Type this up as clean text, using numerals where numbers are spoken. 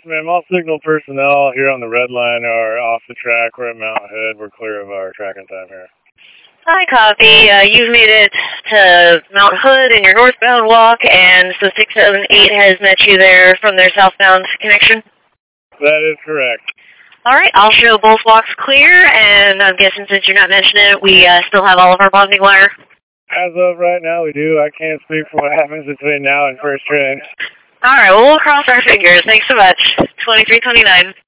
ma'am. All signal personnel here on the red line are off the track. We're at Mount Hood. We're clear of our tracking time here. Hi, copy. You've made it to Mount Hood in your northbound walk, and so 678 has met you there from their southbound connection? That is correct. All right, I'll show both walks clear, and I'm guessing since you're not mentioning it, we still have all of our bonding wire? As of right now, we do. I can't speak for what happens between now and first train. All right, well, we'll cross our fingers. Thanks so much. 2329.